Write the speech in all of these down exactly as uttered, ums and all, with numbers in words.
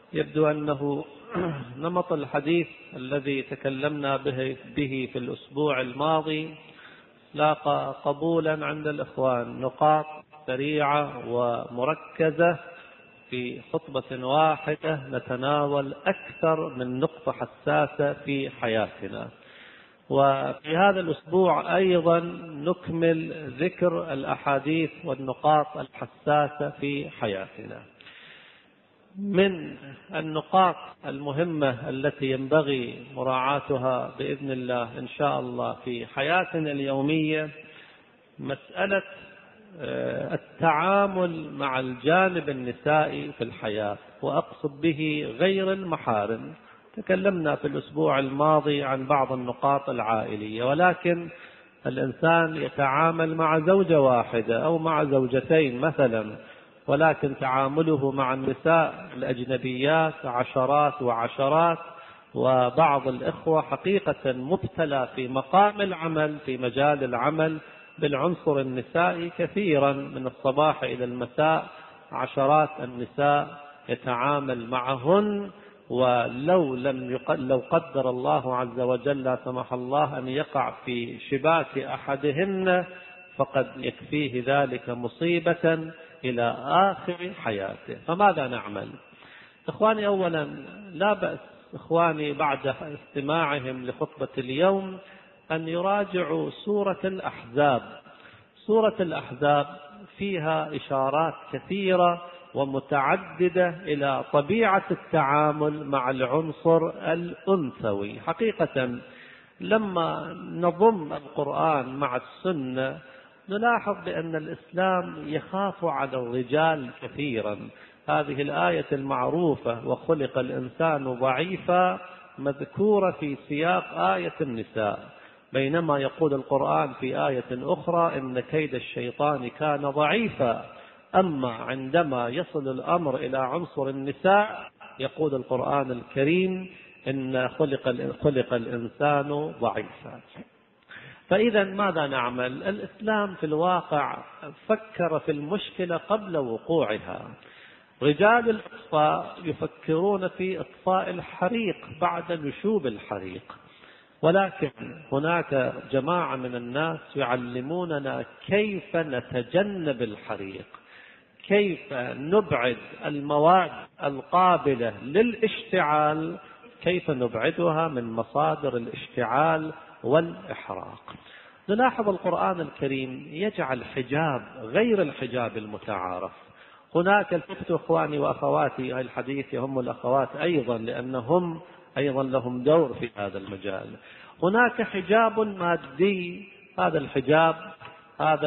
يبدو أنه نمط الحديث الذي تكلمنا به, به في الأسبوع الماضي لاقى قبولا عند الإخوان، نقاط سريعة ومركزة في خطبة واحدة نتناول أكثر من نقطة حساسة في حياتنا. وفي هذا الأسبوع أيضا نكمل ذكر الأحاديث والنقاط الحساسة في حياتنا. من النقاط المهمة التي ينبغي مراعاتها بإذن الله إن شاء الله في حياتنا اليومية مسألة التعامل مع الجانب النسائي في الحياة، وأقصد به غير المحارم. تكلمنا في الأسبوع الماضي عن بعض النقاط العائلية، ولكن الإنسان يتعامل مع زوجة واحدة أو مع زوجتين مثلا، ولكن تعامله مع النساء الأجنبيات عشرات وعشرات. وبعض الإخوة حقيقة مبتلى في مقام العمل في مجال العمل بالعنصر النسائي كثيرا، من الصباح إلى المساء عشرات النساء يتعامل معهن، ولو لم يقل لو قدر الله عز وجل لا سمح الله أن يقع في شباك أحدهن فقد يكفيه ذلك مصيبة إلى آخر حياته. فماذا نعمل؟ إخواني، أولا لا بأس إخواني بعد استماعهم لخطبة اليوم أن يراجعوا سورة الأحزاب. سورة الأحزاب فيها إشارات كثيرة ومتعددة إلى طبيعة التعامل مع العنصر الأنثوي. حقيقة لما نضم القرآن مع السنة نلاحظ بأن الإسلام يخاف على الرجال كثيرا. هذه الآية المعروفة وخلق الإنسان ضعيفا مذكورة في سياق آية النساء، بينما يقول القرآن في آية أخرى إن كيد الشيطان كان ضعيفا. أما عندما يصل الأمر إلى عنصر النساء يقول القرآن الكريم إن خلق, خلق الإنسان ضعيفا. فإذا ماذا نعمل؟ الإسلام في الواقع فكر في المشكلة قبل وقوعها. رجال الإطفاء يفكرون في إطفاء الحريق بعد نشوب الحريق، ولكن هناك جماعة من الناس يعلموننا كيف نتجنب الحريق، كيف نبعد المواد القابلة للاشتعال، كيف نبعدها من مصادر الاشتعال والإحراق. نلاحظ القرآن الكريم يجعل حجاب غير الحجاب المتعارف. هناك التفتوا إخواني وأخواتي، الحديث يهم الأخوات أيضا لأنهم أيضا لهم دور في هذا المجال. هناك حجاب مادي، هذا الحجاب هذا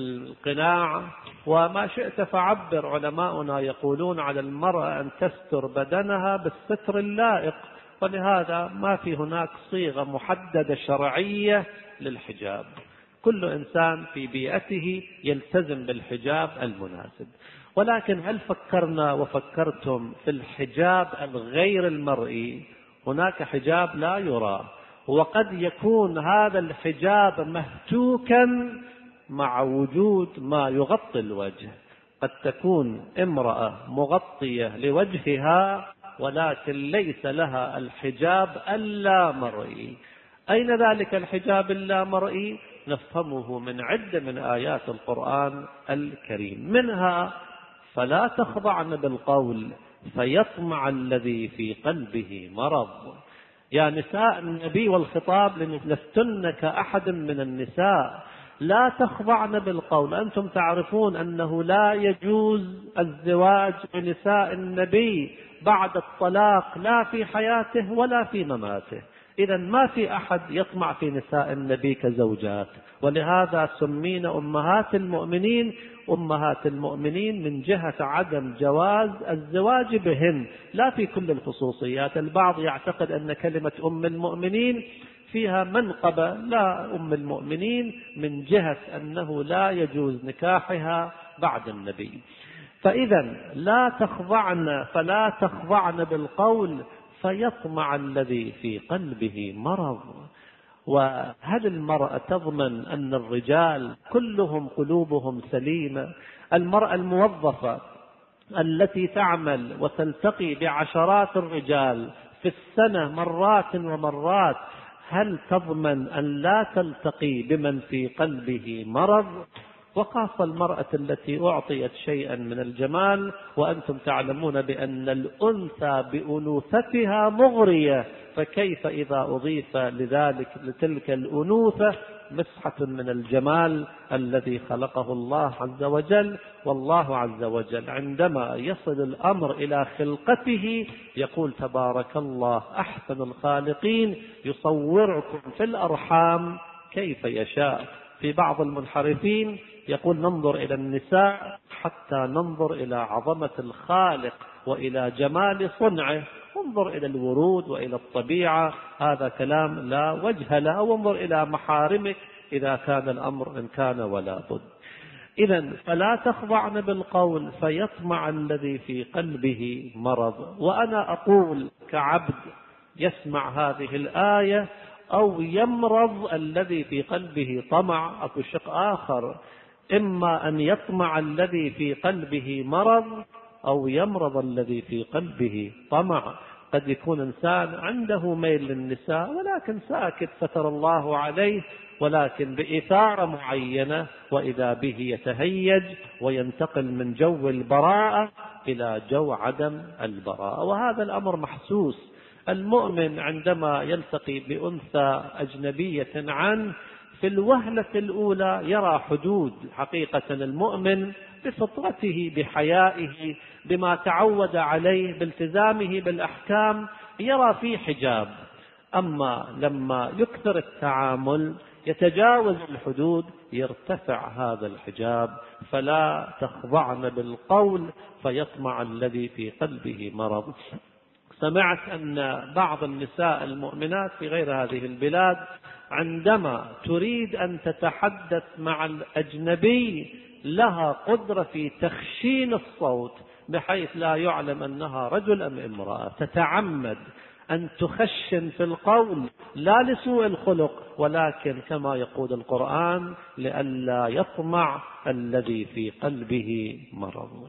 القناع وما شئت فعبر. علماؤنا يقولون على المرأة أن تستر بدنها بالستر اللائق، ولهذا ما في هناك صيغة محددة شرعية للحجاب. كل إنسان في بيئته يلتزم بالحجاب المناسب. ولكن هل فكرنا وفكرتم في الحجاب الغير المرئي؟ هناك حجاب لا يرى، وقد يكون هذا الحجاب مهتوكا مع وجود ما يغطي الوجه. قد تكون امرأة مغطية لوجهها ولكن ليس لها الحجاب اللامرئي. أين ذلك الحجاب اللامرئي؟ نفهمه من عدة من آيات القرآن الكريم، منها فلا تخضعن بالقول فيطمع الذي في قلبه مرض. يا نساء النبي والخطاب لستن كأحد من النساء، لا تخضعن بالقول. أنتم تعرفون أنه لا يجوز الزواج بنساء النبي بعد الطلاق، لا في حياته ولا في مماته. إذا ما في أحد يطمع في نساء النبي كزوجات، ولهذا سمينا أمهات المؤمنين أمهات المؤمنين من جهة عدم جواز الزواج بهن، لا في كل الخصوصيات. البعض يعتقد أن كلمة أم المؤمنين فيها منقبة، لا، أم المؤمنين من جهة أنه لا يجوز نكاحها بعد النبي. فإذا لا تخضعن فلا تخضعن بالقول فيطمع الذي في قلبه مرض. وهل المرأة تضمن أن الرجال كلهم قلوبهم سليمة؟ المرأة الموظفة التي تعمل وتلتقي بعشرات الرجال في السنة مرات ومرات، هل تضمن أن لا تلتقي بمن في قلبه مرض؟ وخاصة المرأة التي أعطيت شيئا من الجمال، وأنتم تعلمون بأن الأنثى بأنوثتها مغرية، فكيف إذا أضيف لذلك لتلك الأنوثة مسحة من الجمال الذي خلقه الله عز وجل. والله عز وجل عندما يصل الأمر إلى خلقته يقول تبارك الله أحسن الخالقين يصوركم في الأرحام كيف يشاء. في بعض المنحرفين يقول ننظر إلى النساء حتى ننظر إلى عظمة الخالق وإلى جمال صنعه، انظر إلى الورود وإلى الطبيعة، هذا كلام لا وجه له، أو انظر إلى محارمك إذا كان الأمر إن كان ولا بد. إذن فلا تخضعن بالقول فيطمع الذي في قلبه مرض. وأنا أقول كعبد يسمع هذه الآية أو يمرض الذي في قلبه طمع، أكو شق آخر، إما أن يطمع الذي في قلبه مرض أو يمرض الذي في قلبه طمع. قد يكون إنسان عنده ميل للنساء ولكن ساكت ستر الله عليه، ولكن بإثارة معينة، وإذا به يتهيج وينتقل من جو البراءة إلى جو عدم البراءة، وهذا الأمر محسوس. المؤمن عندما يلتقي بأنثى أجنبية عنه في الوهلة الأولى يرى حدود. حقيقة المؤمن بفطرته بحيائه بما تعود عليه بالتزامه بالأحكام يرى فيه حجاب، أما لما يكثر التعامل يتجاوز الحدود يرتفع هذا الحجاب. فلا تخضعن بالقول فيطمع الذي في قلبه مرض. سمعت أن بعض النساء المؤمنات في غير هذه البلاد عندما تريد أن تتحدث مع الأجنبي لها قدرة في تخشين الصوت بحيث لا يعلم أنها رجل أم امرأة، تتعمد أن تخشن في القول لا لسوء الخلق ولكن كما يقول القرآن لئلا يطمع الذي في قلبه مرض.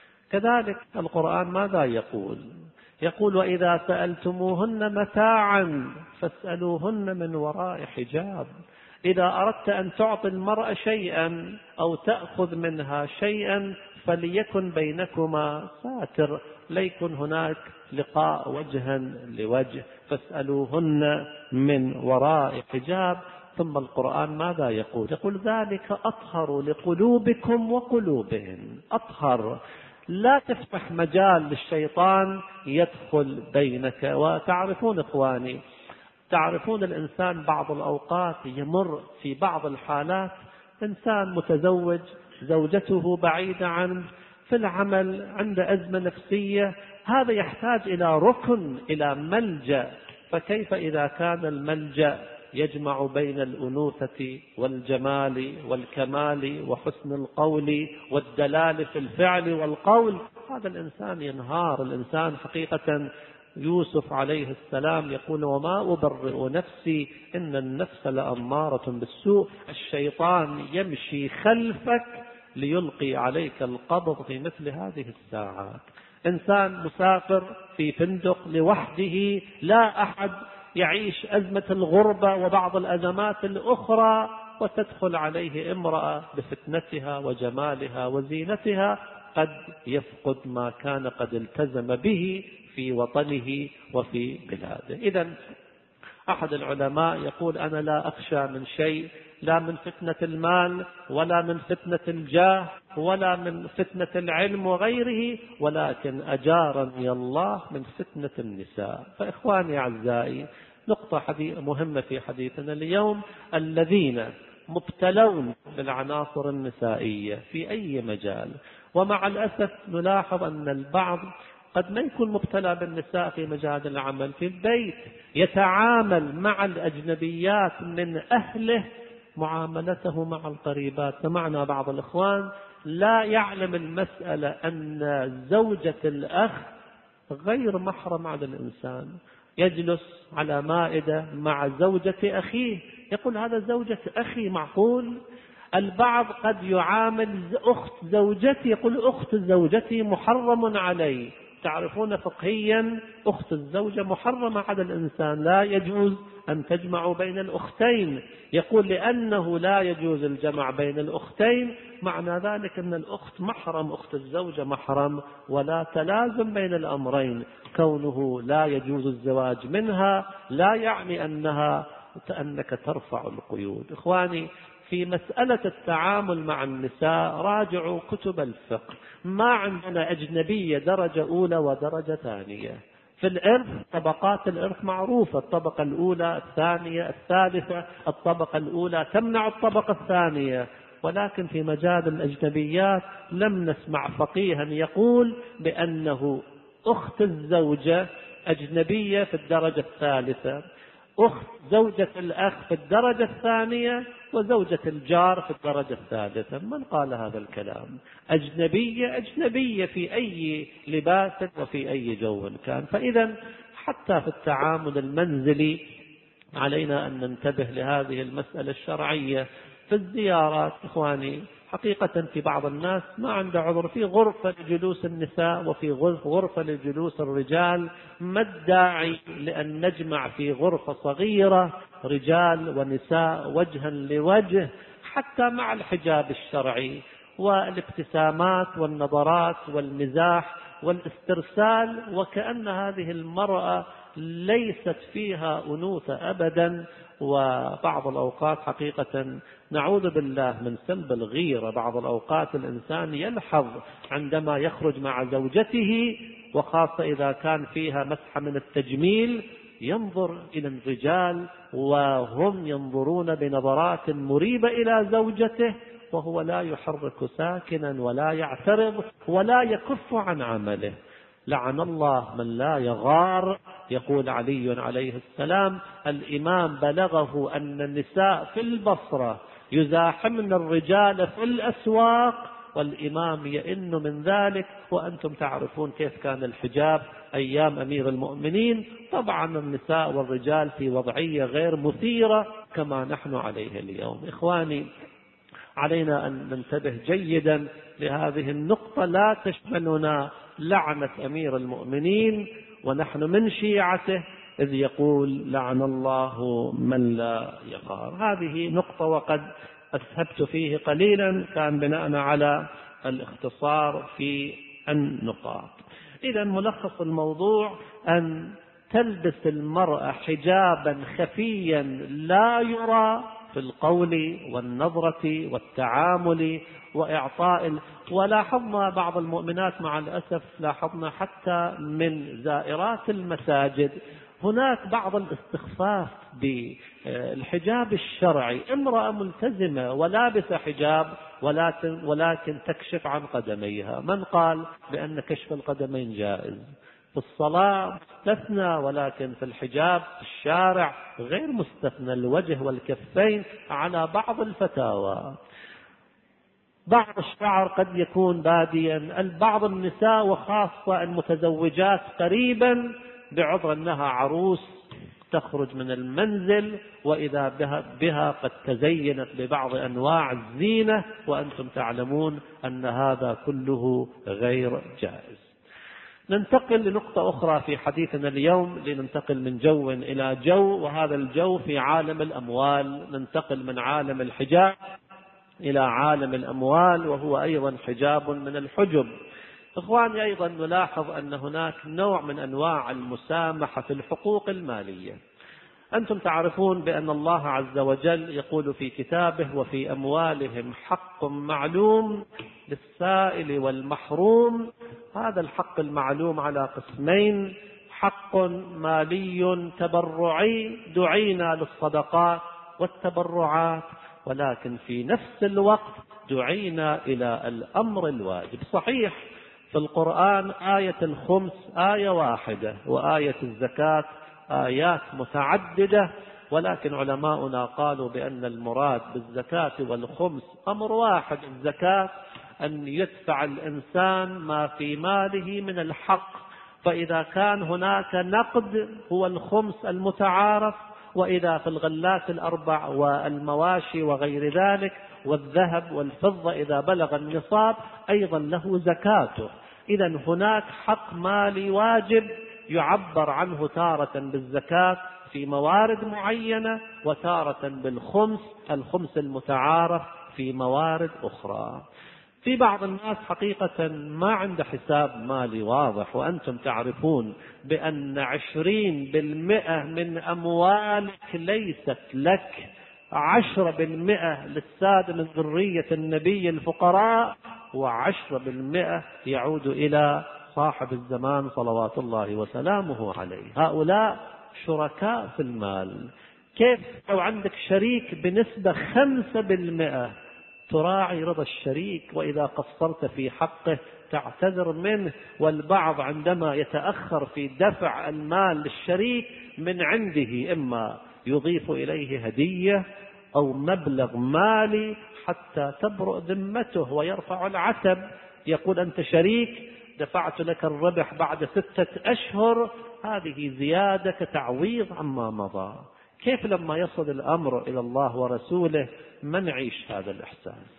كذلك القرآن ماذا يقول؟ يقول وإذا سألتموهن متاعا فاسألوهن من وراء حجاب. إذا أردت أن تعطي المرأة شيئا أو تأخذ منها شيئا فليكن بينكما ساتر، ليكن هناك لقاء وجها لوجه، فاسألوهن من وراء حجاب. ثم القرآن ماذا يقول؟ يقول ذلك أطهر لقلوبكم وقلوبهن. أطهر، لا تفتح مجال للشيطان يدخل بينك. وتعرفون إخواني، تعرفون الإنسان بعض الأوقات يمر في بعض الحالات إنسان متزوج زوجته بعيدة عنه، في العمل عنده أزمة نفسية، هذا يحتاج إلى ركن إلى ملجأ. فكيف إذا كان الملجأ يجمع بين الأنوثة والجمال والكمال وحسن القول والدلال في الفعل والقول؟ هذا الإنسان ينهار. الإنسان حقيقة يوسف عليه السلام يقول وما أبرئ نفسي إن النفس لأمارة بالسوء. الشيطان يمشي خلفك ليلقي عليك القبض في مثل هذه الساعات. إنسان مسافر في فندق لوحده، لا أحد، يعيش أزمة الغربة وبعض الأزمات الأخرى، وتدخل عليه امرأة بفتنتها وجمالها وزينتها، قد يفقد ما كان قد التزم به في وطنه وفي بلاده. إذن أحد العلماء يقول أنا لا أخشى من شيء، لا من فتنة المال ولا من فتنة الجاه ولا من فتنة العلم وغيره، ولكن أجارني الله من فتنة النساء. فإخواني أعزائي، نقطة مهمة في حديثنا اليوم، الذين مبتلون بالعناصر النسائية في أي مجال. ومع الأسف نلاحظ أن البعض قد ما يكون مبتلى بالنساء في مجال العمل في البيت، يتعامل مع الأجنبيات من أهله معاملته مع القريبات. سمعنا بعض الإخوان لا يعلم المسألة أن زوجة الأخ غير محرم على الإنسان، يجلس على مائدة مع زوجة أخيه، يقول هذا زوجة أخي، معقول؟ البعض قد يعامل أخت زوجتي، يقول أخت زوجتي محرم علي. تعرفون فقهيا أخت الزوجة محرمة على الإنسان، لا يجوز أن تجمعوا بين الأختين. يقول لأنه لا يجوز الجمع بين الأختين، معنى ذلك أن الأخت محرم، أخت الزوجة محرم، ولا تلازم بين الأمرين. كونه لا يجوز الزواج منها لا يعني أنها أنك ترفع القيود. إخواني، في مسألة التعامل مع النساء راجعوا كتب الفقه. ما عندنا أجنبية درجة أولى ودرجة ثانية. في الإرث طبقات الإرث معروفة، الطبقة الأولى، الثانية، الثالثة. الطبقة الأولى تمنع الطبقة الثانية، ولكن في مجال الأجنبيات لم نسمع فقيها يقول بأنه أخت الزوجة أجنبية في الدرجة الثالثة، أخت زوجة الأخ في الدرجة الثانية، وزوجة الجار في الدرجة الثالثة. من قال هذا الكلام؟ أجنبية أجنبية في أي لباس وفي أي جو كان. فإذا حتى في التعامل المنزلي علينا أن ننتبه لهذه المسألة الشرعية. في الزيارات إخواني، حقيقة في بعض الناس ما عنده عذر، في غرفة لجلوس النساء وفي غرفة لجلوس الرجال. ما الداعي لأن نجمع في غرفة صغيرة رجال ونساء وجها لوجه، حتى مع الحجاب الشرعي والابتسامات والنظرات والمزاح والاسترسال، وكأن هذه المرأة ليست فيها أنوثة أبدا. وبعض الأوقات حقيقة نعوذ بالله من سلب الغيرة، بعض الأوقات الإنسان يلحظ عندما يخرج مع زوجته، وخاصة إذا كان فيها مسحة من التجميل، ينظر إلى الرجال وهم ينظرون بنظرات مريبة إلى زوجته، وهو لا يحرك ساكنا ولا يعترض ولا يكف عن عمله. لعن الله من لا يغار. يقول علي عليه السلام: الإمام بلغه أن النساء في البصرة يزاحمن الرجال في الأسواق، والإمام يئن من ذلك. وأنتم تعرفون كيف كان الحجاب أيام أمير المؤمنين. طبعا النساء والرجال في وضعية غير مثيرة كما نحن عليه اليوم. إخواني، علينا أن ننتبه جيدا لهذه النقطة. لا تشملنا لعنة أمير المؤمنين ونحن من شيعته، إذ يقول: لعن الله من لا يغار. هذه نقطة وقد أسهبت فيه قليلا، كان بناء على الاختصار في النقاط. إذا ملخص الموضوع أن تلبس المرأة حجابا خفيا لا يرى في القول والنظرة والتعامل وإعطاء. ولاحظنا بعض المؤمنات مع الأسف، لاحظنا حتى من زائرات المساجد هناك بعض الاستخفاف بالحجاب الشرعي. امرأة ملتزمة ولابسة حجاب ولكن, ولكن تكشف عن قدميها. من قال بأن كشف القدمين جائز؟ في الصلاة مستثنى، ولكن في الحجاب في الشارع غير مستثنى، الوجه والكفين على بعض الفتاوى. بعض الشعر قد يكون باديا. البعض النساء وخاصة المتزوجات قريبا بعذر أنها عروس تخرج من المنزل، وإذا بها, بها قد تزينت ببعض أنواع الزينة، وأنتم تعلمون أن هذا كله غير جائز. ننتقل لنقطة أخرى في حديثنا اليوم، لننتقل من جو إلى جو، وهذا الجو في عالم الأموال. ننتقل من عالم الحجاب إلى عالم الأموال، وهو أيضا حجاب من الحجب. إخواني، أيضا نلاحظ أن هناك نوع من أنواع المسامحة في الحقوق المالية. أنتم تعرفون بأن الله عز وجل يقول في كتابه: وفي أموالهم حق معلوم للسائل والمحروم. هذا الحق المعلوم على قسمين: حق مالي تبرعي، دعينا للصدقات والتبرعات، ولكن في نفس الوقت دعينا إلى الأمر الواجب. صحيح في القرآن آية الخمس آية واحدة، وآية الزكاة آيات متعددة، ولكن علماؤنا قالوا بأن المراد بالزكاة والخمس أمر واحد: الزكاة أن يدفع الإنسان ما في ماله من الحق. فإذا كان هناك نقد هو الخمس المتعارف، وإذا في الغلات الأربع والمواشي وغير ذلك والذهب والفضة إذا بلغ النصاب أيضا له زكاته. إذا هناك حق مالي واجب يعبر عنه تارة بالزكاة في موارد معينة، وتارة بالخمس، الخمس المتعارف في موارد أخرى. في بعض الناس حقيقة ما عنده حساب مالي واضح، وأنتم تعرفون بأن عشرين بالمئة من أموالك ليست لك، عشرة بالمئة للسادة من ذرية النبي الفقراء، وعشرة بالمئة يعود إلى صاحب الزمان صلوات الله وسلامه عليه. هؤلاء شركاء في المال. كيف لو عندك شريك بنسبة خمسة بالمئة تراعي رضا الشريك، وإذا قصرت في حقه تعتذر منه؟ والبعض عندما يتأخر في دفع المال للشريك من عنده إما يضيف إليه هدية أو مبلغ مالي حتى تبرؤ ذمته ويرفع العتب، يقول أنت شريك دفعت لك الربح بعد ستة أشهر، هذه زيادة كتعويض عما مضى. كيف لما يصل الأمر إلى الله ورسوله ما نعيش هذا الإحساس؟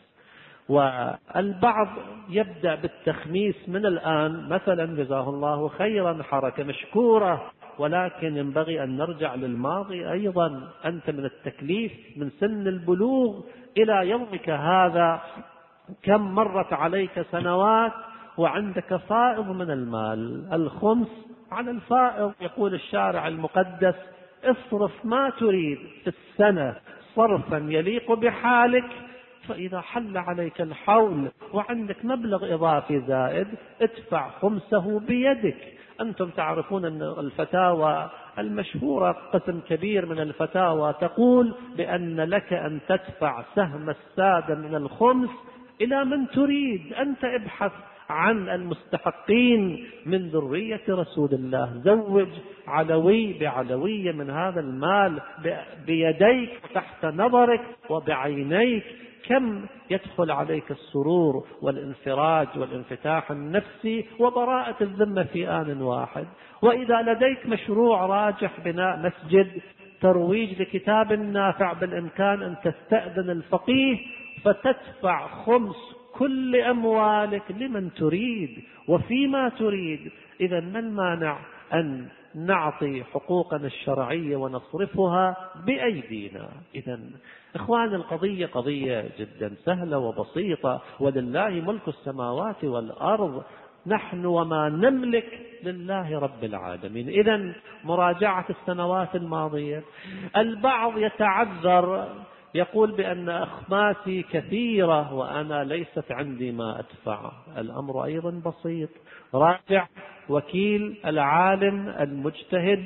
والبعض يبدأ بالتخميس من الآن مثلا، جزاه الله خيرا، حركة مشكورة، ولكن ينبغي أن نرجع للماضي أيضا. أنت من التكليف من سن البلوغ إلى يومك هذا كم مرت عليك سنوات وعندك فائض من المال؟ الخمس على الفائض. يقول الشارع المقدس اصرف ما تريد في السنة صرفا يليق بحالك، فإذا حل عليك الحول وعندك مبلغ إضافي زائد ادفع خمسه بيدك. أنتم تعرفون أن الفتاوى المشهورة، قسم كبير من الفتاوى تقول بأن لك أن تدفع سهم السادة من الخمس إلى من تريد. أنت ابحث عن المستحقين من ذرية رسول الله، زوج علوي بعلوية من هذا المال بيديك تحت نظرك وبعينيك، كم يدخل عليك السرور والانفراج والانفتاح النفسي وبراءة الذمة في آن واحد. وإذا لديك مشروع راجح بناء مسجد، ترويج لكتاب نافع، بالإمكان أن تستأذن الفقيه فتدفع خمس كل أموالك لمن تريد وفيما تريد. إذا ما المانع أن نعطي حقوقنا الشرعية ونصرفها بأيدينا؟ إذا إخوان القضية قضية جدا سهلة وبسيطة، ولله ملك السماوات والأرض، نحن وما نملك لله رب العالمين. إذا مراجعة السنوات الماضية. البعض يتعذر يقول بأن أخماسي كثيرة وأنا ليست عندي ما أدفع. الأمر أيضا بسيط، راجع وكيل العالم المجتهد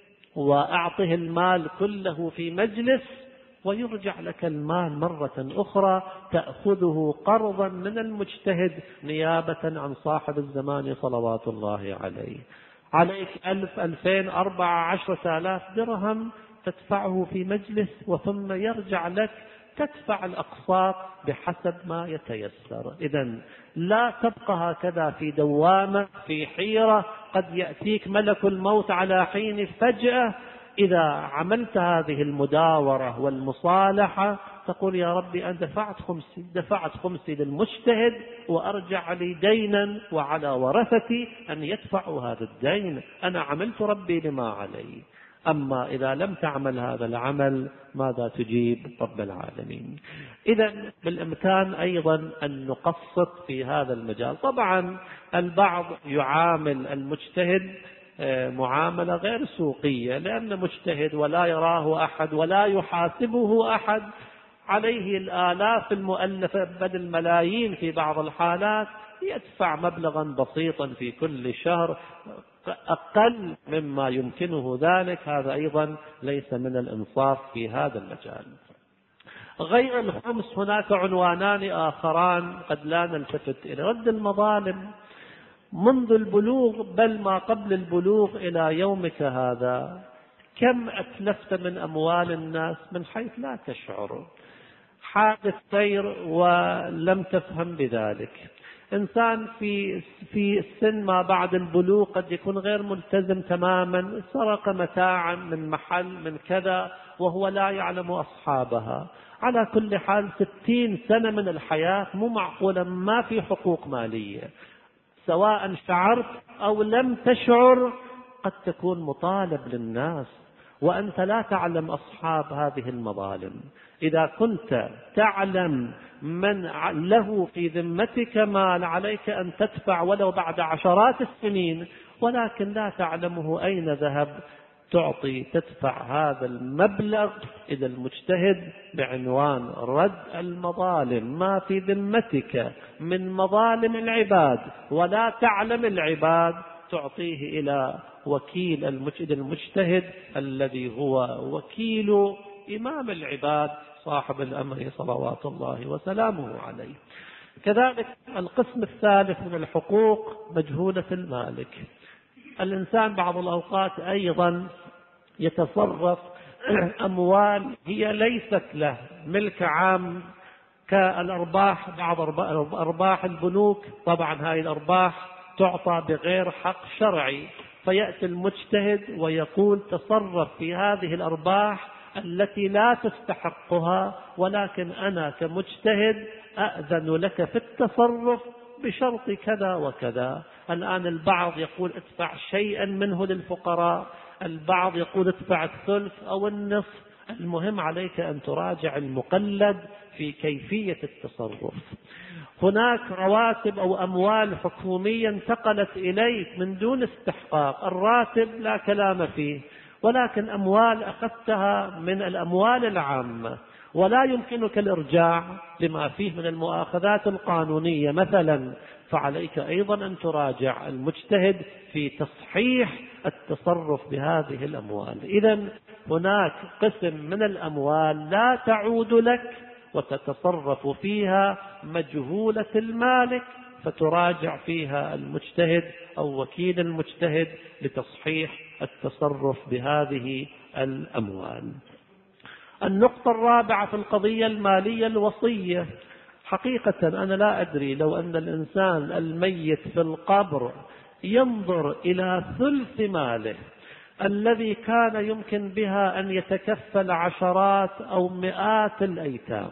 وأعطه المال كله في مجلس ويرجع لك المال مرة أخرى، تأخذه قرضا من المجتهد نيابة عن صاحب الزمان صلوات الله عليه. عليك ألف ألفين أربعة عشرة آلاف درهم تدفعه في مجلس وثم يرجع لك تدفع الأقساط بحسب ما يتيسر. إذن لا تبقى هكذا في دوامة في حيرة، قد يأتيك ملك الموت على حين فجأة. إذا عملت هذه المداورة والمصالحة تقول يا ربي أنا دفعت خمسي دفعت خمسي للمجتهد وأرجع لي دينا وعلى ورثتي أن يدفعوا هذا الدين، أنا عملت ربي لما علي. أما إذا لم تعمل هذا العمل ماذا تجيب رب العالمين؟ إذا بالإمكان أيضا أن نقسط في هذا المجال. طبعا البعض يعامل المجتهد معاملة غير سوقية، لأن مجتهد ولا يراه أحد ولا يحاسبه أحد، عليه الآلاف المؤلفة بل الملايين في بعض الحالات، يدفع مبلغا بسيطا في كل شهر أقل مما يمكنه ذلك. هذا أيضا ليس من الإنصاف في هذا المجال. غير الخمس هناك عنوانان آخران قد لا نلتفت إلى رد المظالم منذ البلوغ بل ما قبل البلوغ إلى يومك هذا. كم أتلفت من أموال الناس من حيث لا تشعر، حادث سير ولم تفهم بذلك. إنسان في في السن ما بعد البلوغ قد يكون غير ملتزم تماما، سرق متاعا من محل من كذا وهو لا يعلم أصحابها. على كل حال ستين سنة من الحياة مو معقولة ما في حقوق مالية، سواء شعرت أو لم تشعر قد تكون مطالب للناس وأنت لا تعلم أصحاب هذه المظالم. إذا كنت تعلم من له في ذمتك مال عليك أن تدفع ولو بعد عشرات السنين، ولكن لا تعلمه أين ذهب، تعطي تدفع هذا المبلغ إلى المجتهد بعنوان رد المظالم ما في ذمتك من مظالم العباد، ولا تعلم العباد تعطيه إلى وكيل المجتهد الذي هو وكيل إمام العباد صاحب الأمر صلوات الله وسلامه عليه. كذلك القسم الثالث من الحقوق مجهولة المالك. الإنسان بعض الأوقات أيضا يتصرف أموال هي ليست له، ملك عام كالأرباح، بعض أرباح البنوك، طبعا هذه الأرباح تعطى بغير حق شرعي، فيأتي المجتهد ويقول تصرف في هذه الأرباح التي لا تستحقها، ولكن أنا كمجتهد أأذن لك في التصرف بشرط كذا وكذا. الآن البعض يقول ادفع شيئا منه للفقراء، البعض يقول ادفع الثلث أو النصف، المهم عليك أن تراجع المقلد في كيفية التصرف. هناك رواتب أو أموال حكومية انتقلت إليك من دون استحقاق، الراتب لا كلام فيه، ولكن أموال أخذتها من الأموال العامة ولا يمكنك الإرجاع لما فيه من المؤاخذات القانونية مثلا، فعليك أيضا أن تراجع المجتهد في تصحيح التصرف بهذه الأموال. إذن هناك قسم من الأموال لا تعود لك وتتصرف فيها مجهولة المالك، فتراجع فيها المجتهد أو وكيل المجتهد لتصحيح التصرف بهذه الأموال. النقطة الرابعة في القضية المالية الوصية. حقيقة أنا لا أدري لو أن الإنسان الميت في القبر ينظر إلى ثلث ماله الذي كان يمكن بها أن يتكفل عشرات أو مئات الأيتام،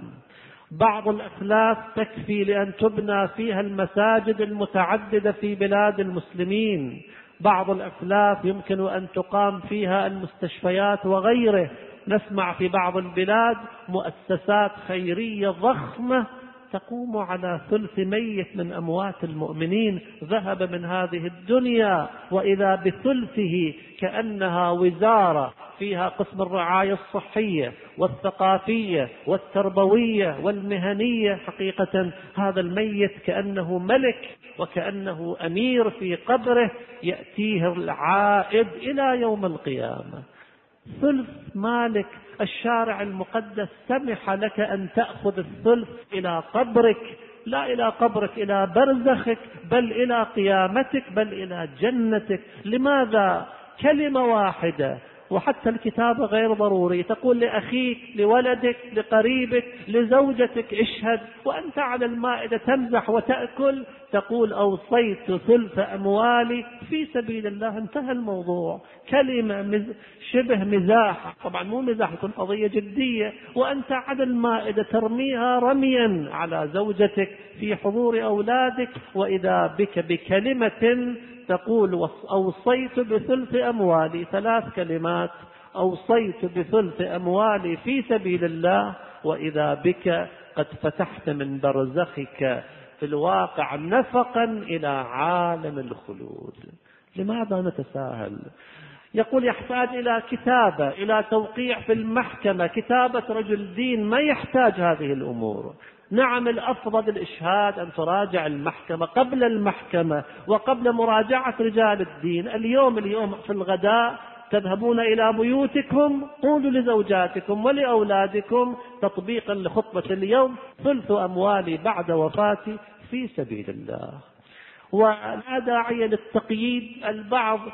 بعض الأخلاف تكفي لأن تبنى فيها المساجد المتعددة في بلاد المسلمين، بعض الأخلاف يمكن أن تقام فيها المستشفيات وغيره. نسمع في بعض البلاد مؤسسات خيرية ضخمة تقوم على ثلث ميت من أموات المؤمنين ذهب من هذه الدنيا، وإذا بثلثه كأنها وزارة فيها قسم الرعاية الصحية والثقافية والتربوية والمهنية. حقيقة هذا الميت كأنه ملك وكأنه أمير في قبره يأتيه العائد إلى يوم القيامة. ثلث مالك، الشارع المقدس سمح لك أن تأخذ الثلث إلى قبرك، لا إلى قبرك إلى برزخك، بل إلى قيامتك، بل إلى جنتك. لماذا؟ كلمة واحدة، وحتى الكتابة غير ضروري، تقول لأخيك، لولدك، لقريبك، لزوجتك اشهد، وأنت على المائدة تمزح وتأكل تقول أوصيت ثلث أموالي في سبيل الله، انتهى الموضوع. كلمة مز... شبه مزاح، طبعا مو مزاح، يكون قضية جدية، وأنت على المائدة ترميها رميا على زوجتك في حضور أولادك، وإذا بك بكلمة تقول أوصيت بثلث أموالي، ثلاث كلمات، أوصيت بثلث أموالي في سبيل الله، وإذا بك قد فتحت من برزخك في الواقع نفقا إلى عالم الخلود. لماذا نتساهل؟ يقول يحتاج إلى كتابة، إلى توقيع في المحكمة، كتابة رجل دين، ما يحتاج هذه الأمور. نعم الأفضل الإشهاد، أن تراجع المحكمة قبل المحكمة وقبل مراجعة رجال الدين. اليوم اليوم في الغداء تذهبون إلى بيوتكم، قولوا لزوجاتكم ولأولادكم تطبيقا لخطبة اليوم: ثلث أموالي بعد وفاتي في سبيل الله. ولا داعي للتقييد. البعض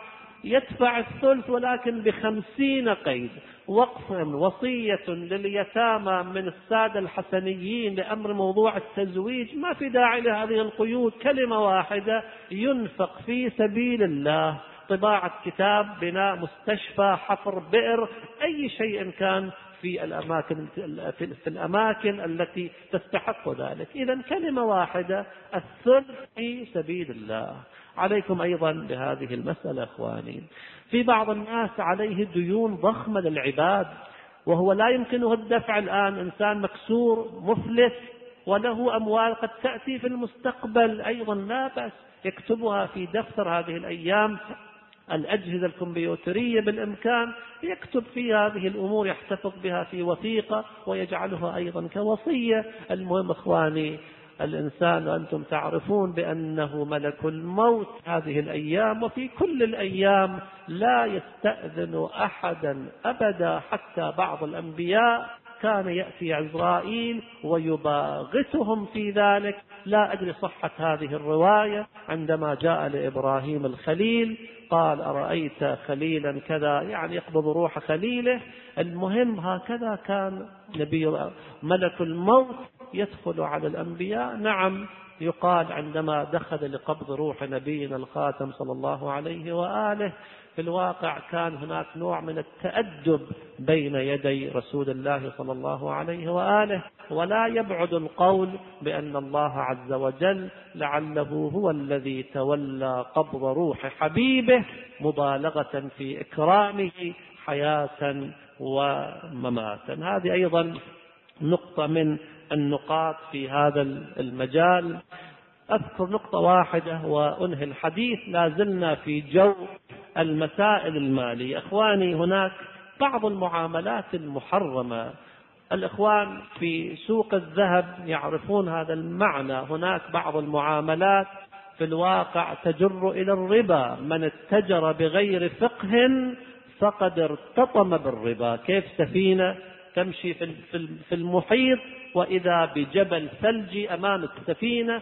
يدفع الثلث ولكن بخمسين قيد، وقف وصية لليتامى من السادة الحسنيين لأمر موضوع التزويج، ما في داعي لهذه القيود، كلمة واحدة ينفق في سبيل الله، طباعة كتاب، بناء مستشفى، حفر بئر، أي شيء كان في الأماكن في الأماكن التي تستحق ذلك. إذن كلمة واحدة، الثلث في سبيل الله. عليكم أيضا بهذه المسألة إخواني. في بعض الناس عليه ديون ضخمة للعباد وهو لا يمكنه الدفع الآن، إنسان مكسور مفلس وله أموال قد تأتي في المستقبل، أيضا لا بأس يكتبها في دفتر. هذه الأيام الأجهزة الكمبيوترية بالإمكان يكتب في هذه الأمور، يحتفظ بها في وثيقة ويجعلها أيضا كوصية. المهم إخواني، الإنسان وأنتم تعرفون بأنه ملك الموت هذه الأيام وفي كل الأيام لا يستأذن أحدا أبدا، حتى بعض الأنبياء كان يأتي عزرائيل ويباغتهم في ذلك. لا أدري صحة هذه الرواية، عندما جاء لإبراهيم الخليل قال أرأيت خليلا كذا، يعني يقبض روح خليله. المهم هكذا كان نبي ملك الموت يدخل على الأنبياء. نعم، يقال عندما دخل لقبض روح نبينا الخاتم صلى الله عليه وآله، في الواقع كان هناك نوع من التأدب بين يدي رسول الله صلى الله عليه وآله، ولا يبعد القول بأن الله عز وجل لعله هو الذي تولى قبض روح حبيبه مبالغة في إكرامه حياة ومماتا. هذه أيضا نقطة من النقاط في هذا المجال. أذكر نقطة واحدة وأنهي الحديث. لا زلنا في جو المسائل المالية. إخواني، هناك بعض المعاملات المحرمة. الإخوان في سوق الذهب يعرفون هذا المعنى. هناك بعض المعاملات في الواقع تجر إلى الربا. من اتجر بغير فقه فقد ارتطم بالربا. كيف سفينة تمشي في المحيط وإذا بجبل ثلجي أمام السفينة،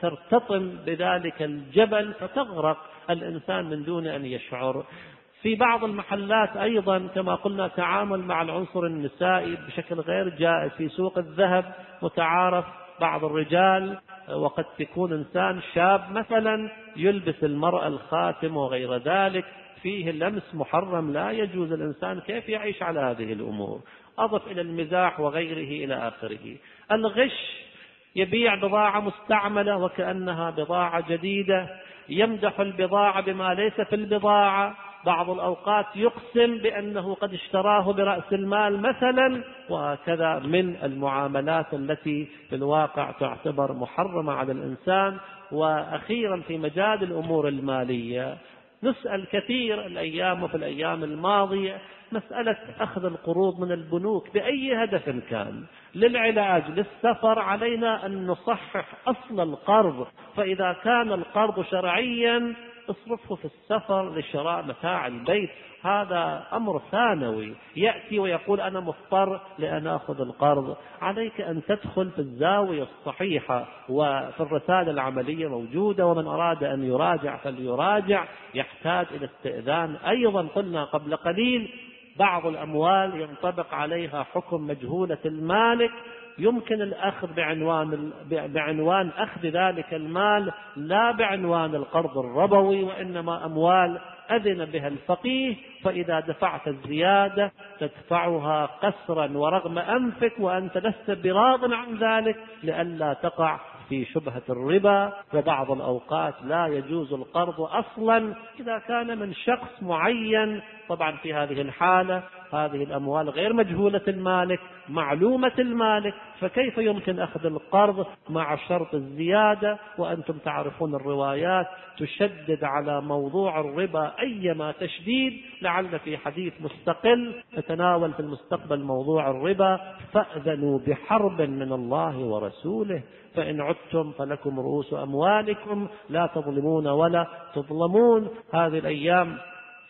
ترتطم بذلك الجبل فتغرق الإنسان من دون أن يشعر. في بعض المحلات أيضا كما قلنا تعامل مع العنصر النسائي بشكل غير جائز. في سوق الذهب متعارف بعض الرجال وقد تكون إنسان شاب مثلا يلبس المرأة الخاتم وغير ذلك، فيه لمس محرم لا يجوز. الإنسان كيف يعيش على هذه الأمور؟ أضف إلى المزاح وغيره إلى آخره. الغش، يبيع بضاعة مستعملة وكأنها بضاعة جديدة، يمدح البضاعة بما ليس في البضاعة، بعض الأوقات يقسم بأنه قد اشتراه برأس المال مثلا، وهكذا من المعاملات التي في الواقع تعتبر محرمة على الإنسان. وأخيرا في مجال الأمور المالية نسأل كثير الأيام وفي الأيام الماضية مسألة أخذ القروض من البنوك بأي هدف كان، للعلاج، للسفر، علينا أن نصحح أصل القرض. فإذا كان القرض شرعيا اصرفه في السفر لشراء متاع البيت، هذا أمر ثانوي. يأتي ويقول أنا مضطر لأن أخذ القرض، عليك أن تدخل في الزاوية الصحيحة، وفي الرسالة العملية موجودة، ومن أراد أن يراجع فليراجع. يحتاج إلى استئذان. أيضا قلنا قبل قليل بعض الأموال ينطبق عليها حكم مجهولة المالك، يمكن الأخذ بعنوان بعنوان أخذ ذلك المال لا بعنوان القرض الربوي، وإنما أموال أذن بها الفقيه، فإذا دفعت الزيادة تدفعها قسرا ورغم أنفك وأنت لست براض عن ذلك لئلا تقع في شبهة الربا. وبعض الأوقات لا يجوز القرض أصلا إذا كان من شخص معين. طبعا في هذه الحالة هذه الأموال غير مجهولة المالك، معلومة المالك، فكيف يمكن أخذ القرض مع شرط الزيادة؟ وأنتم تعرفون الروايات تشدد على موضوع الربا أيما تشديد. لعل في حديث مستقل نتناول في المستقبل موضوع الربا. فأذنوا بحرب من الله ورسوله فإن عدتم فلكم رؤوس أموالكم لا تظلمون ولا تظلمون. هذه الأيام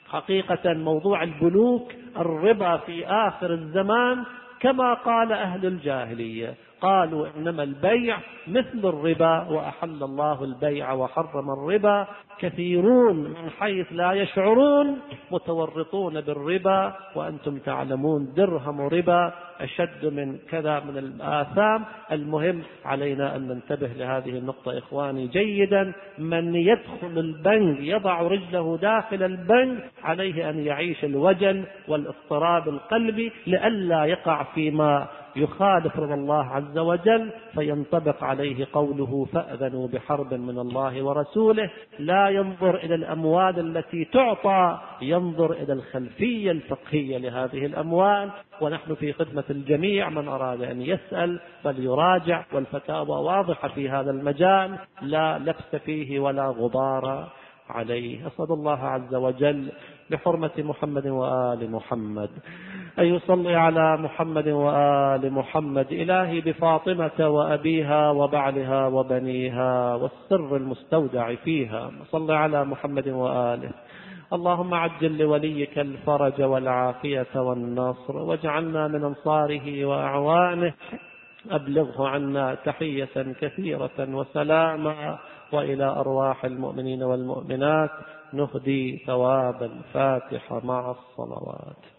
حقيقة موضوع البنوك، الربا في آخر الزمان كما قال أهل الجاهلية، قالوا إنما البيع مثل الربا وأحل الله البيع وحرم الربا. كثيرون من حيث لا يشعرون متورطون بالربا، وأنتم تعلمون درهم ربا أشد من كذا من الآثام. المهم علينا أن ننتبه لهذه النقطة إخواني جيدا. من يدخل البنك يضع رجله داخل البنك عليه أن يعيش الوجل والاضطراب القلبي لئلا يقع فيما يخالف رضا الله عز وجل فينطبق عليه قوله فأذنوا بحرب من الله ورسوله. لا ينظر إلى الأموال التي تعطى، ينظر إلى الخلفية الفقهية لهذه الأموال. ونحن في خدمة الجميع، من أراد أن يسأل فليراجع، والفتاوى واضحة في هذا المجال لا لبس فيه ولا غبار عليه. أسأل الله عز وجل بحرمة محمد وآل محمد أن يصلي على محمد وآل محمد. إلهي بفاطمة وأبيها وبعلها وبنيها والسر المستودع فيها، صل على محمد وآله. اللهم عجل لوليك الفرج والعافية والنصر، واجعلنا من أنصاره وأعوانه. أبلغه عنا تحية كثيرة وسلاما، وإلى أرواح المؤمنين والمؤمنات نهدي ثواب الفاتحة مع الصلوات.